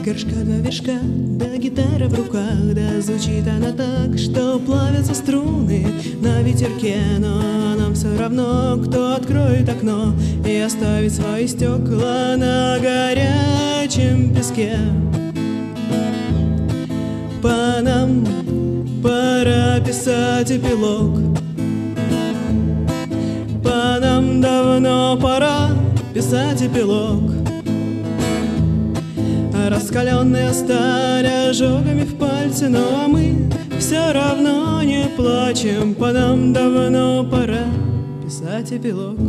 горшка два вершка, да гитара в руках, да звучит она так, что плавятся струны на ветерке. Но нам все равно, кто откроет окно и оставит свои стекла на горячем песке. По нам пора писать эпилог. По нам давно пора писать эпилог. Раскаленная сталь ожогами в пальце, но мы все равно не плачем. По нам давно пора писать эпилог.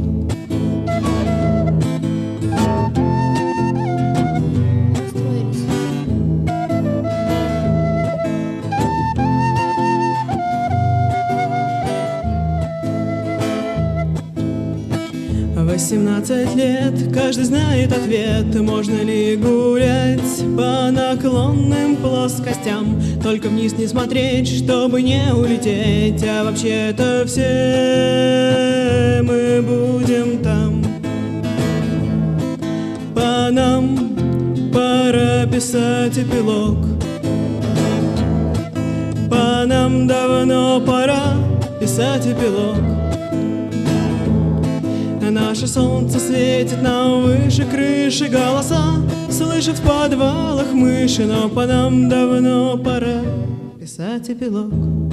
В 18 лет каждый знает ответ. Можно ли гулять по наклонным плоскостям, только вниз не смотреть, чтобы не улететь? А вообще-то все мы будем там. По нам пора писать эпилог. По нам давно пора писать эпилог. Наше солнце светит нам выше крыши, голоса слышат в подвалах мыши. Но по нам давно пора писать эпилог.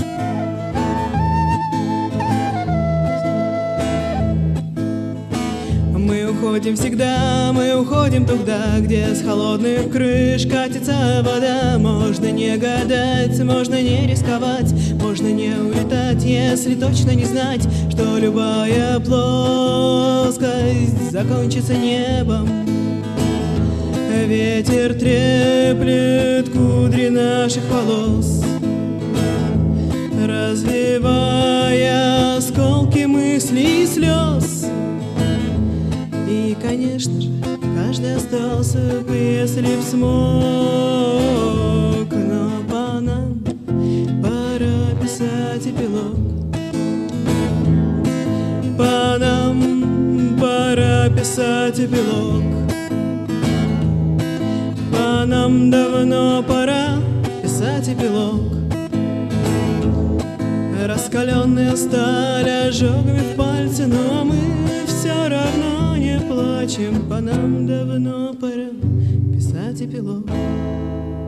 Мы уходим всегда, мы уходим туда, где с холодных крыш катится вода. Можно не гадать, можно не рисковать, можно не улетать, если точно не знать, что любая плоскость закончится небом. Ветер треплет кудри наших волос, развивая осколки мыслей и слез. И, конечно же, каждый остался бы, если б смог. Но по нам пора писать эпилог. По нам пора писать эпилог. По нам давно пора писать эпилог. Раскаленная сталь ожогами в пальце, но мы все равно не плачем. По нам давно пора писать эпилог.